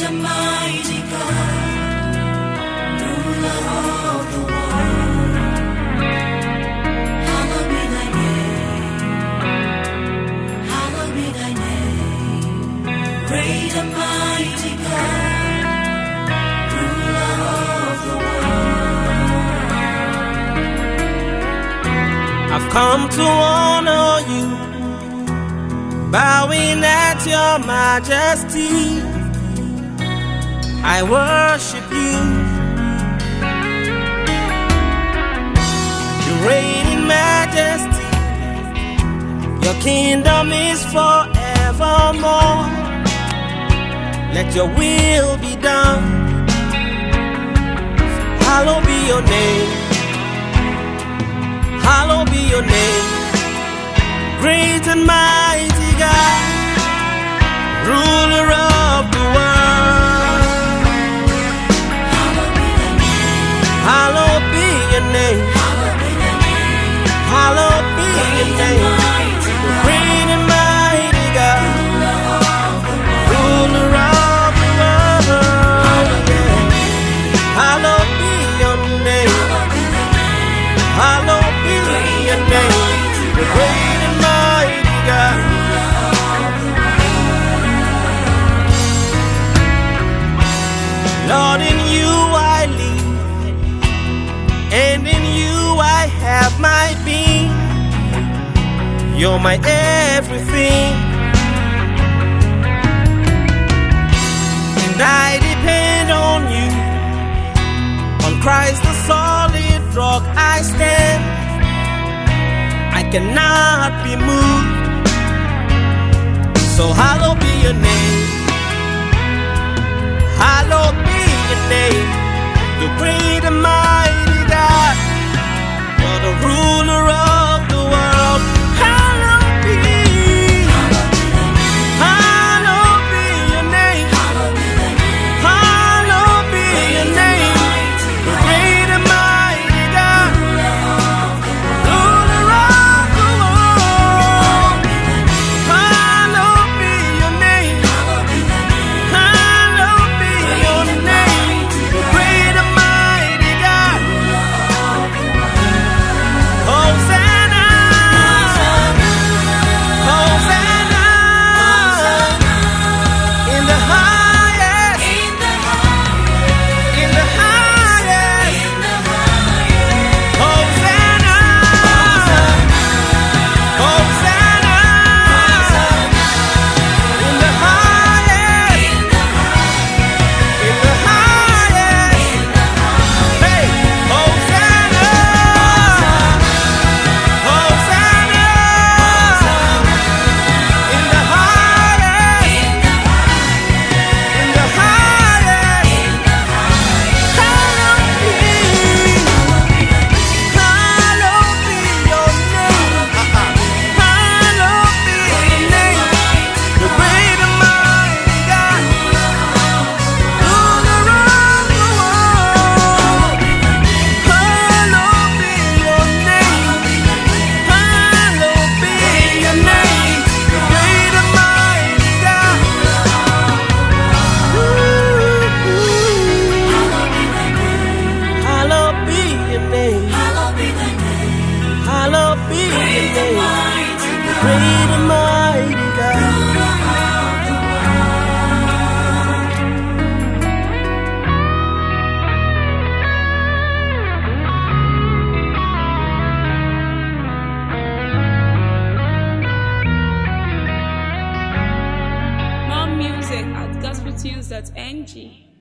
and mighty God, ruler of the world. Hallowed be thy name. Hallowed be thy name. Great and mighty God, ruler of the world. I've come to honor you, bowing at your majesty. I worship you. You reign in majesty. Your kingdom is forevermore. Let your will be done. Hallowed be your name. Hallowed be your name. Great and mighty God, ruler of the world. Hallowed be your name. Hallowed be your name. Great and mighty God, ruler of the world. Hallowed be your name. Hallowed be your name. Great and mighty God. Lord, in you I live, and in you I have my being. You're my everything, and I depend on you. On Christ the solid rock I stand. I cannot be moved. So hallowed be your name. Hallowed be your name. You're great and mighty God. You're the ruler of the world. Hallowed be. Hallowed be your name. Hallowed be your name. You're great and mighty God. Ruler of the world. Hallowed be your name. Hallowed be your name. You're great and mighty God. Hosanna. Hosanna. In the highest. In the highest. Hosanna. Hosanna. In the highest. In the highest. Hey, Hosanna. Hosanna. In the highest. In the highest. Hallowed be. Hallowed be your name. Hallowed be your name. The great and mighty God, ruler of the world. Hallowed be your name. Hallowed be your name. The great and mighty God. Hallowed be your name. Hallowed be your name. Great and mighty God. More music at gospeltunes.ng.